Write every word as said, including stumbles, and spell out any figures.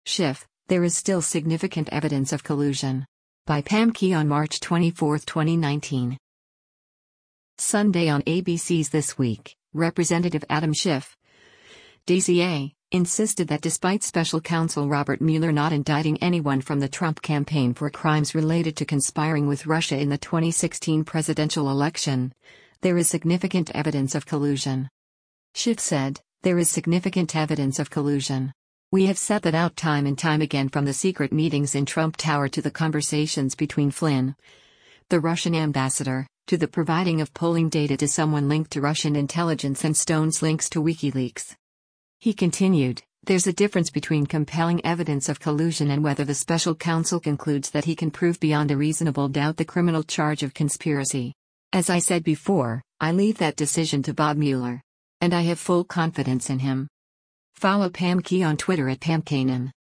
Schiff, there is still significant evidence of collusion. By Pam Key on March twenty-fourth, twenty nineteen. Sunday on A B C's This Week, Representative Adam Schiff, D C A, insisted that despite Special Counsel Robert Mueller not indicting anyone from the Trump campaign for crimes related to conspiring with Russia in the twenty sixteen presidential election, there is significant evidence of collusion. Schiff said, "There is significant evidence of collusion. We have set that out time and time again, from the secret meetings in Trump Tower to the conversations between Flynn, the Russian ambassador, to the providing of polling data to someone linked to Russian intelligence and Stone's links to WikiLeaks." He continued, "There's a difference between compelling evidence of collusion and whether the special counsel concludes that he can prove beyond a reasonable doubt the criminal charge of conspiracy. As I said before, I leave that decision to Bob Mueller. And I have full confidence in him." Follow Pam Key on Twitter at Pam Kanan.